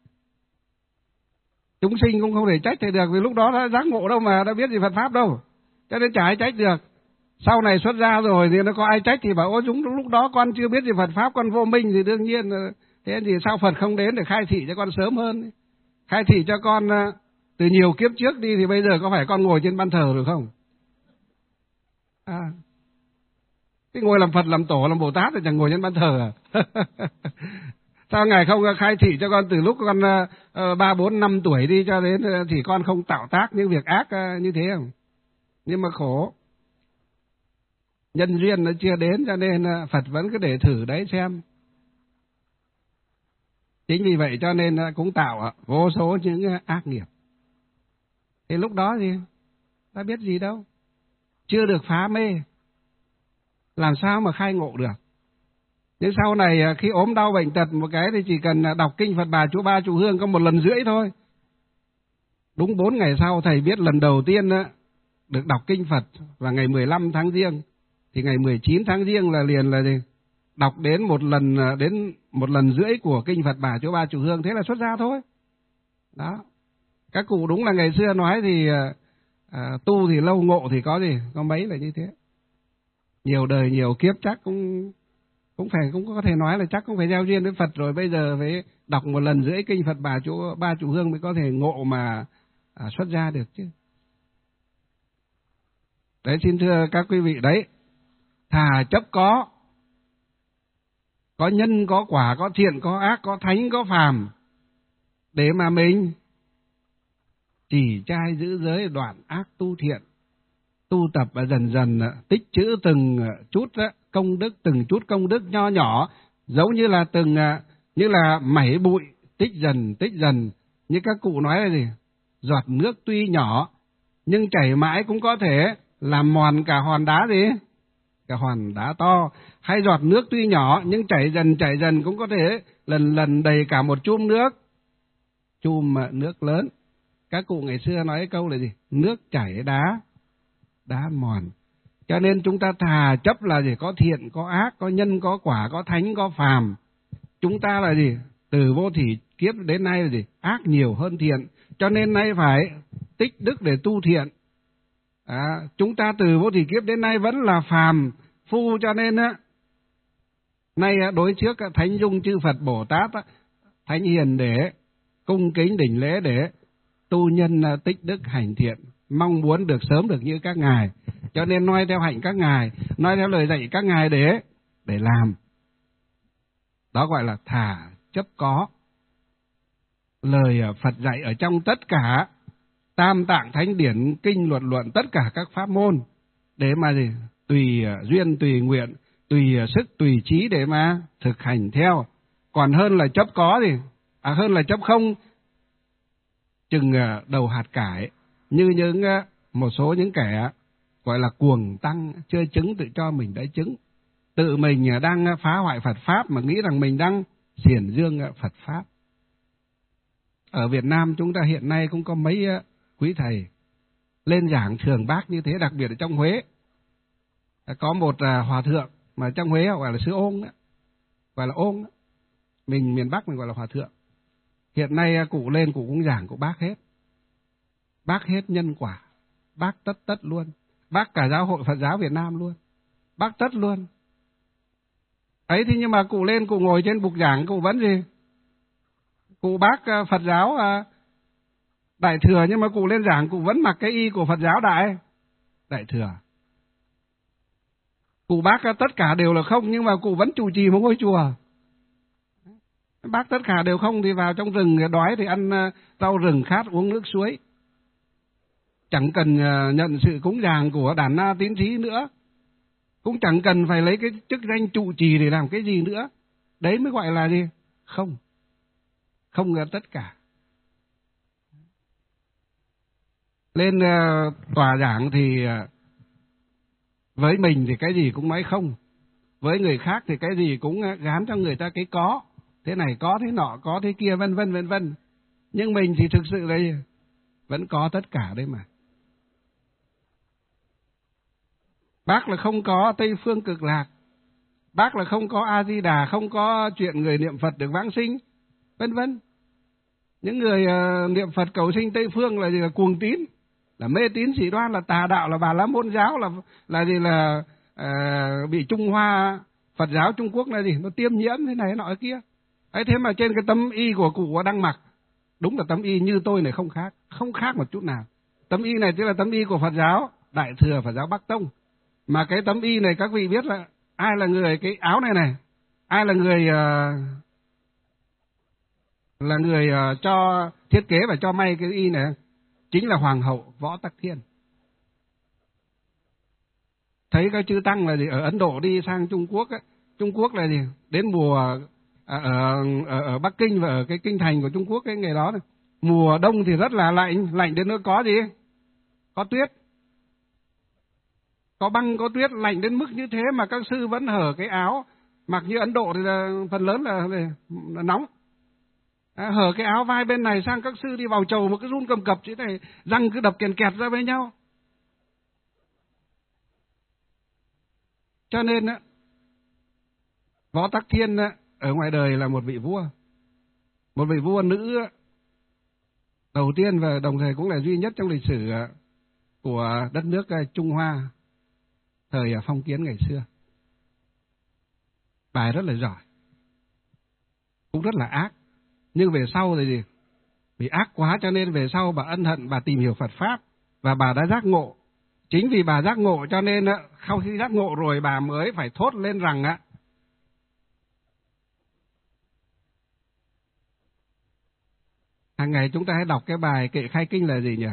Chúng sinh cũng không thể trách thầy được, vì lúc đó đã giác ngộ đâu mà đã biết gì Phật Pháp đâu. Cho nên chả ai trách được. Sau này xuất gia rồi thì nó có ai trách thì bảo ôi chúng lúc đó con chưa biết gì Phật Pháp, con vô minh thì đương nhiên. Thế thì sao Phật không đến để khai thị cho con sớm hơn? Khai thị cho con từ nhiều kiếp trước đi thì bây giờ có phải con ngồi trên ban thờ rồi không? À, cái ngồi làm Phật, làm Tổ, làm Bồ Tát thì chẳng ngồi trên ban thờ à? Sao Ngài không khai thị cho con từ lúc con ba, bốn, năm tuổi đi cho đến thì con không tạo tác những việc ác uh, như thế không? Nhưng mà khổ. Nhân duyên nó chưa đến cho nên uh, Phật vẫn cứ để thử đấy xem. Chính vì vậy cho nên uh, cũng tạo uh, vô số những uh, ác nghiệp. Thì lúc đó thì ta biết gì đâu. Chưa được phá mê. làm sao mà khai ngộ được. Nhưng sau này khi ốm đau bệnh tật một cái thì chỉ cần đọc kinh Phật Bà Chúa Ba Trụ Hương có một lần rưỡi thôi. Đúng bốn ngày sau thầy biết lần đầu tiên đó, được đọc kinh Phật vào ngày mười lăm tháng Giêng, thì ngày mười chín tháng Giêng là liền là gì? Đọc đến một lần đến một lần rưỡi của kinh Phật Bà Chúa Ba Trụ Hương, thế là xuất gia thôi. Đó. Các cụ đúng là ngày xưa nói thì à, tu thì lâu ngộ thì có gì, có mấy là như thế. Nhiều đời nhiều kiếp chắc cũng cũng phải cũng có thể nói là chắc cũng phải gieo duyên với Phật rồi, bây giờ phải đọc một lần rưỡi kinh Phật Bà Chúa Ba Trụ Hương mới có thể ngộ mà à, xuất gia được chứ. Đấy, xin thưa các quý vị, đấy, thà chấp có, có nhân, có quả, có thiện, có ác, có thánh, có phàm, để mà mình chỉ trai giữ giới, đoạn ác tu thiện, tu tập và dần dần tích trữ từng chút công đức, từng chút công đức nho nhỏ, giống như là từng như là mảy bụi tích dần tích dần, như các cụ nói là gì, giọt nước tuy nhỏ nhưng chảy mãi cũng có thể làm mòn cả hòn đá gì, cả hòn đá to, hay giọt nước tuy nhỏ nhưng chảy dần chảy dần cũng có thể lần lần đầy cả một chum nước, chum nước lớn. Các cụ ngày xưa nói câu là gì, nước chảy đá đá mòn. Cho nên chúng ta thà chấp là gì, có thiện, có ác, có nhân, có quả, có thánh, có phàm. Chúng ta là gì, từ vô thủy kiếp đến nay là gì, ác nhiều hơn thiện, cho nên nay phải tích đức để tu thiện. À, chúng ta từ vô thủy kiếp đến nay vẫn là phàm phu, cho nên á, nay đối trước Thánh Dung chư Phật Bồ Tát, Thánh Hiền để cung kính đỉnh lễ để tu nhân tích đức hành thiện, mong muốn được sớm được như các ngài, cho nên noi theo hạnh các ngài, noi theo lời dạy các ngài để để làm. Đó gọi là thà chấp có. Lời Phật dạy ở trong tất cả Tam Tạng Thánh Điển, kinh luật luận, tất cả các pháp môn, để mà gì, tùy duyên, tùy nguyện, tùy sức, tùy trí để mà thực hành theo. Còn hơn là chấp có thì à, hơn là chấp không, chừng đầu hạt cải, như những một số những kẻ gọi là cuồng tăng, chơi chứng tự cho mình đã chứng, tự mình đang phá hoại Phật Pháp mà nghĩ rằng mình đang xiển dương Phật Pháp. Ở Việt Nam chúng ta hiện nay cũng có mấy quý thầy lên giảng thường bác như thế, đặc biệt ở trong Huế. Có một hòa thượng mà trong Huế họ gọi là sư Ôn, gọi là Ôn, mình miền Bắc mình gọi là hòa thượng. Hiện nay cụ lên cụ cũng giảng, cụ bác hết. Bác hết nhân quả, bác tất tất luôn, bác cả giáo hội Phật giáo Việt Nam luôn, bác tất luôn. Ấy thế nhưng mà cụ lên cụ ngồi trên bục giảng cụ vẫn gì? Cụ bác Phật giáo Đại Thừa, nhưng mà cụ lên giảng cụ vẫn mặc cái y của Phật giáo Đại Đại Thừa. Cụ bác tất cả đều là không, nhưng mà cụ vẫn trụ trì một ngôi chùa. Bác tất cả đều không thì vào trong rừng đói thì ăn rau rừng, khát uống nước suối. Chẳng cần nhận sự cúng dường của đàn na tín thí nữa, cũng chẳng cần phải lấy cái chức danh trụ trì để làm cái gì nữa. Đấy mới gọi là gì? Không. Không là tất cả. Lên uh, tòa giảng thì uh, với mình thì cái gì cũng nói không, với người khác thì cái gì cũng uh, gán cho người ta cái có, thế này có thế nọ, có thế kia, vân vân vân vân. Nhưng mình thì thực sự là vẫn có tất cả đấy mà. Bác là không có Tây Phương Cực Lạc, bác là không có A Di Đà, không có chuyện người niệm Phật được vãng sinh, vân vân. Những người uh, niệm Phật cầu sinh Tây Phương là gì, là cuồng tín, là mê tín dị đoan, là tà đạo, là Bà La Môn giáo, là là gì, là uh, bị Trung Hoa Phật giáo Trung Quốc là gì, nó tiêm nhiễm thế này nọ kia. Ấy thế mà trên cái tấm y của cụ đang mặc, đúng là tấm y như tôi này, không khác, không khác một chút nào. Tấm y này tức là tấm y của Phật giáo Đại Thừa, Phật giáo Bắc Tông. Mà cái tấm y này các vị biết là ai là người, cái áo này này, ai là người uh, là người uh, cho thiết kế và cho may cái y này? Chính là Hoàng hậu Võ Tắc Thiên. Thấy các chư tăng là gì, ở Ấn Độ đi sang Trung Quốc ấy, Trung Quốc là gì, đến mùa ở, ở, ở Bắc Kinh và ở cái kinh thành của Trung Quốc cái ngày đó này, mùa đông thì rất là lạnh, lạnh đến nữa có gì, có tuyết. có băng có tuyết lạnh đến mức như thế mà các sư vẫn hở cái áo, mặc như Ấn Độ thì là phần lớn là, là nóng. À, hở cái áo vai bên này sang các sư đi vào chầu một cái run cầm cập chứ này, răng cứ đập kèn kẹt ra với nhau. Cho nên á, Võ Tắc Thiên á, ở ngoài đời là một vị vua, một vị vua nữ á, đầu tiên và đồng thời cũng là duy nhất trong lịch sử của đất nước Trung Hoa thời phong kiến ngày xưa. Bà ấy rất là giỏi, cũng rất là ác, nhưng về sau thì gì? Vì ác quá cho nên về sau bà ân hận, bà tìm hiểu Phật Pháp và bà đã giác ngộ. Chính vì bà giác ngộ cho nên sau khi giác ngộ rồi bà mới phải thốt lên rằng á, hàng ngày chúng ta hãy đọc cái bài kệ khai kinh là gì nhỉ?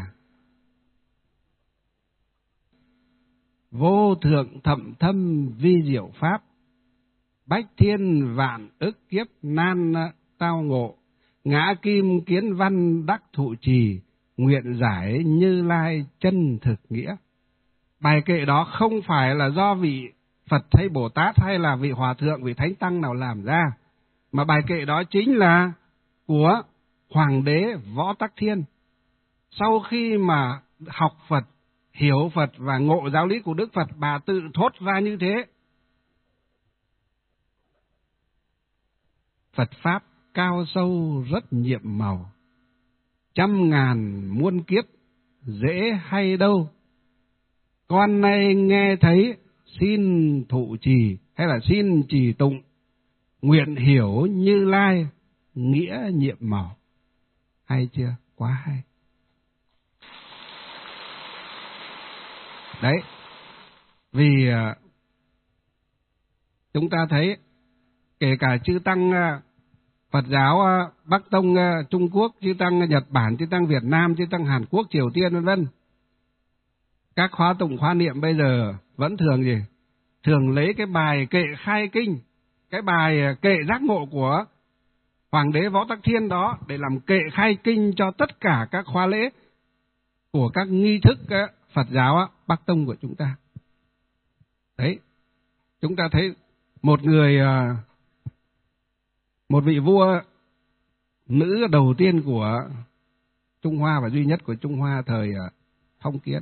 Vô thượng thậm thâm vi diệu pháp, bách thiên vạn ức kiếp nan tao ngộ, ngã kim kiến văn đắc thụ trì, nguyện giải Như Lai chân thực nghĩa. Bài kệ đó không phải là do vị Phật hay Bồ Tát hay là vị Hòa Thượng, vị Thánh Tăng nào làm ra, mà bài kệ đó chính là của Hoàng đế Võ Tắc Thiên. Sau khi mà học Phật, hiểu Phật và ngộ giáo lý của Đức Phật, bà tự thốt ra như thế. Phật Pháp cao sâu rất nhiệm màu, trăm ngàn muôn kiếp dễ hay đâu. Con nay nghe thấy xin thụ trì hay là xin trì tụng, nguyện hiểu Như Lai nghĩa nhiệm màu. Hay chưa? Quá hay. Đấy, vì uh, chúng ta thấy kể cả chư tăng uh, Phật giáo uh, Bắc Tông uh, Trung Quốc, chư tăng Nhật Bản, chư tăng Việt Nam, chư tăng Hàn Quốc, Triều Tiên vân vân, các khóa tụng khóa niệm bây giờ vẫn thường gì? Thường lấy cái bài kệ khai kinh, cái bài kệ giác ngộ của Hoàng đế Võ Tắc Thiên đó để làm kệ khai kinh cho tất cả các khóa lễ của các nghi thức Phật giáo Bắc Tông của chúng ta. Đấy, chúng ta thấy một người, một vị vua nữ đầu tiên của Trung Hoa và duy nhất của Trung Hoa thời phong kiến,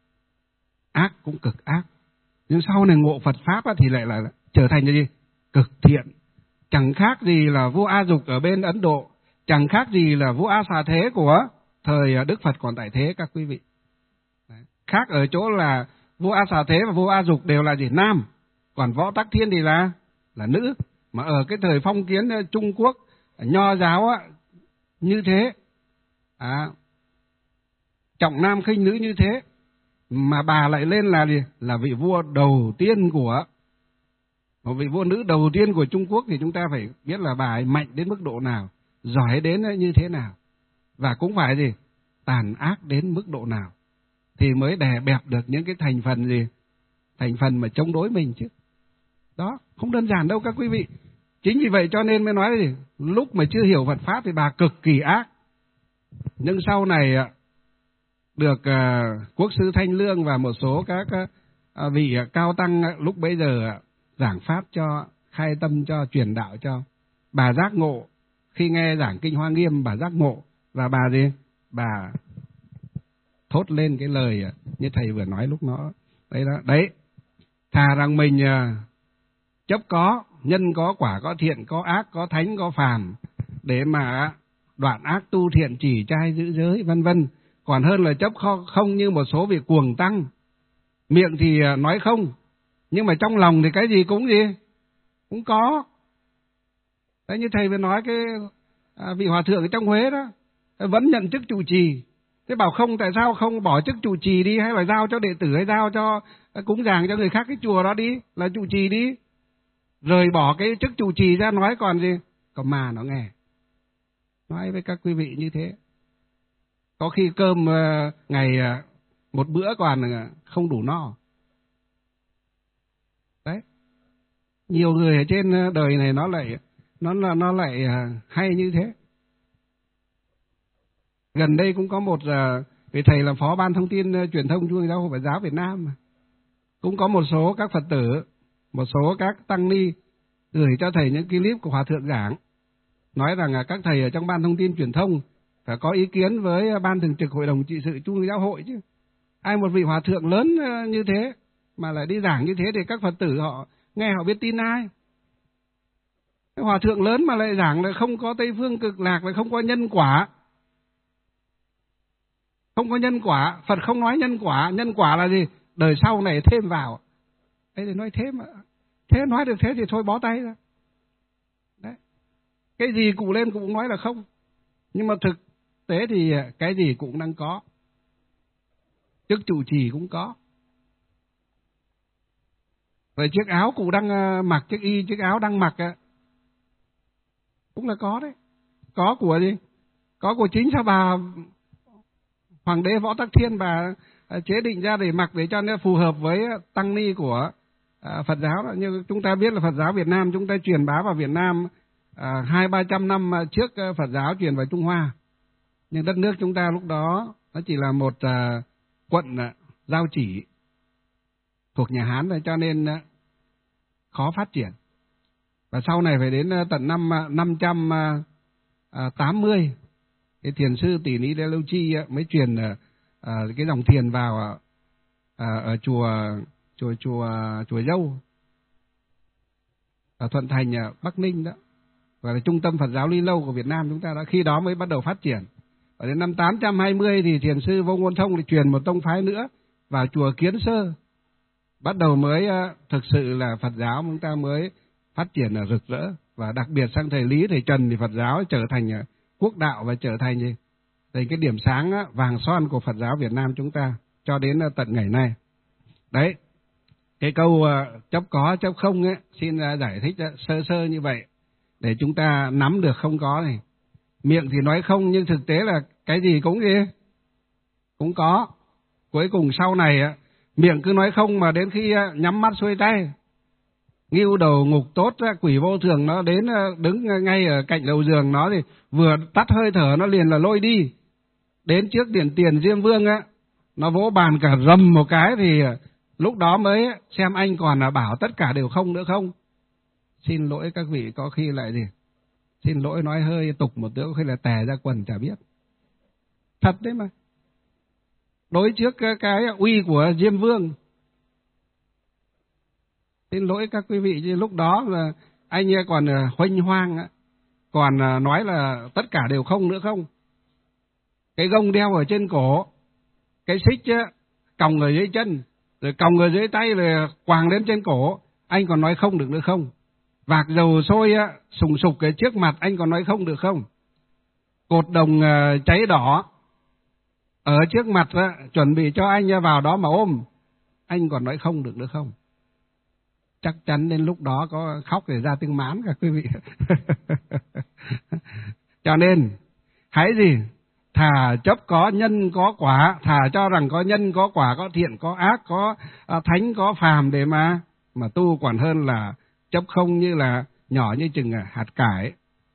ác cũng cực ác, nhưng sau này ngộ Phật Pháp thì lại là trở thành cái gì? Cực thiện. Chẳng khác gì là vua A Dục ở bên Ấn Độ, chẳng khác gì là vua A Xà Thế của thời Đức Phật còn tại thế các quý vị. Đấy. Khác ở chỗ là vua A Xà Thế và vua A Dục đều là gì? Nam, còn Võ Tắc Thiên thì là là nữ. Mà ở cái thời phong kiến Trung Quốc nho giáo á, như thế, à, trọng nam khinh nữ như thế, mà bà lại lên là gì? Là vị vua đầu tiên của một vị vua nữ đầu tiên của Trung Quốc, thì chúng ta phải biết là bà ấy mạnh đến mức độ nào, giỏi đến như thế nào, và cũng phải gì? Tàn ác đến mức độ nào thì mới đè bẹp được những cái thành phần gì? Thành phần mà chống đối mình chứ. Đó, không đơn giản đâu các quý vị. Chính vì vậy cho nên mới nói gì? Lúc mà chưa hiểu Phật Pháp thì bà cực kỳ ác. Nhưng sau này được uh, Quốc sư Thanh Lương và một số các uh, vị cao tăng uh, lúc bấy giờ uh, giảng Pháp cho, khai tâm cho, truyền đạo cho. Bà giác ngộ, khi nghe giảng Kinh Hoa Nghiêm bà giác ngộ, và bà gì? Bà thốt lên cái lời uh, như thầy vừa nói lúc nó. Đấy đó, đấy. Thà rằng mình uh, chấp có, nhân có, quả có, thiện có, ác có, thánh có, phàm, để mà đoạn ác tu thiện, chỉ trai giữ giới vân vân, còn hơn là chấp không như một số vị cuồng tăng, miệng thì nói không, nhưng mà trong lòng thì cái gì cũng gì cũng có. Đấy, như thầy vừa nói cái à, vị hòa thượng ở trong Huế đó vẫn nhận chức trụ trì, thế bảo không, tại sao không bỏ chức trụ trì đi, hay là giao cho đệ tử, hay giao cho cúng dường cho người khác cái chùa đó đi, là trụ trì đi, rời bỏ cái chức trụ trì ra nói còn gì, còn mà nó nghe. Nói với các quý vị như thế, có khi cơm uh, ngày uh, một bữa còn uh, không đủ no. Đấy, nhiều người ở trên đời này nó lại nó là nó lại uh, hay như thế. Gần đây cũng có một uh, vị thầy là phó ban thông tin uh, truyền thông Trung ương Giáo hội Phật giáo Việt Nam, cũng có một số các Phật tử, một số các tăng ni gửi cho thầy những clip của Hòa Thượng giảng, nói rằng là các thầy ở trong Ban Thông tin Truyền thông phải có ý kiến với Ban Thường trực Hội đồng Trị sự Trung ương Giáo hội chứ. Ai một vị Hòa Thượng lớn như thế mà lại đi giảng như thế thì các Phật tử họ nghe họ biết tin ai. Hòa Thượng lớn mà lại giảng là không có Tây Phương Cực Lạc, là không có nhân quả. Không có nhân quả, Phật không nói nhân quả. Nhân quả là gì? Đời sau này thêm vào. Đấy thì nói thế mà. Thế nói được thế thì thôi bó tay ra. Đấy. Cái gì cụ lên cũng nói là không. Nhưng mà thực tế thì cái gì cũng đang có. Chức trụ trì cũng có. Rồi chiếc áo cụ đang mặc, chiếc y, chiếc áo đang mặc cũng là có đấy. Có của gì? Có của chính sao bà Hoàng đế Võ Tắc Thiên bà chế định ra để mặc để cho nó phù hợp với tăng ni của à, Phật giáo. Như chúng ta biết là Phật giáo Việt Nam chúng ta truyền bá vào Việt Nam à, hai ba trăm năm trước Phật giáo truyền vào Trung Hoa. Nhưng đất nước chúng ta lúc đó nó chỉ là một à, quận à, Giao Chỉ thuộc nhà Hán rồi, cho nên à, khó phát triển. Và sau này phải đến tận năm năm trăm tám mươi cái thiền sư Tỷ Ní Đế Lưu Chi mới truyền à, cái dòng thiền vào à, ở chùa chùa chùa chùa Dâu ở Thuận Thành Bắc Ninh đó, gọi là trung tâm Phật giáo Ly Lâu của Việt Nam chúng ta đó, khi đó mới bắt đầu phát triển. Và đến năm tám trăm hai mươi thì thiền sư Vô Ngôn Thông thì truyền một tông phái nữa vào chùa Kiến Sơ, bắt đầu mới uh, thực sự là Phật giáo chúng ta mới phát triển là rực rỡ. Và đặc biệt sang thời Lý, thầy Trần thì Phật giáo trở thành uh, quốc đạo và trở thành gì? Thành cái điểm sáng uh, vàng son của Phật giáo Việt Nam chúng ta cho đến uh, tận ngày nay. Đấy, cái câu uh, chấp có chấp không ấy, xin uh, giải thích uh, sơ sơ như vậy để chúng ta nắm được không có này. Miệng thì nói không nhưng thực tế là cái gì cũng gì? Cũng có. Cuối cùng sau này uh, miệng cứ nói không mà đến khi uh, nhắm mắt xuôi tay, ngưu đầu ngục tốt, quỷ vô thường nó đến đứng ngay ở cạnh đầu giường nó thì vừa tắt hơi thở nó liền là lôi đi. Đến trước điện tiền Diêm Vương á, nó vỗ bàn cả rầm một cái thì lúc đó mới xem anh còn là bảo tất cả đều không nữa không. Xin lỗi các vị, có khi lại gì? Xin lỗi nói hơi tục một tiếng, có khi là tè ra quần chả biết. Thật đấy mà. Đối trước cái uy của Diêm Vương, xin lỗi các quý vị, chứ lúc đó là anh còn huênh hoang, còn nói là tất cả đều không nữa không. Cái gông đeo ở trên cổ, cái xích còng ở dưới chân, rồi còng ở dưới tay, rồi quàng lên trên cổ, anh còn nói không được nữa không. Vạc dầu sôi sùng sục cái trước mặt, anh còn nói không được không. Cột đồng cháy đỏ ở trước mặt chuẩn bị cho anh vào đó mà ôm, anh còn nói không được nữa không. Chắc chắn đến lúc đó có khóc để ra tiếng mán các quý vị. Cho nên hãy gì? Thà chấp có nhân có quả, thà cho rằng có nhân có quả, có thiện có ác, có à, thánh có phàm để mà mà tu, còn hơn là chấp không như là nhỏ như chừng hạt cải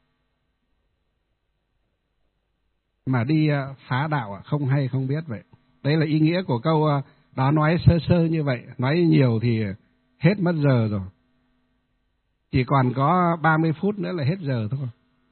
mà đi phá đạo không hay không biết vậy. Đấy là ý nghĩa của câu đó, nói sơ sơ như vậy, nói nhiều thì hết mất giờ rồi. Chỉ còn có ba mươi phút nữa là hết giờ thôi.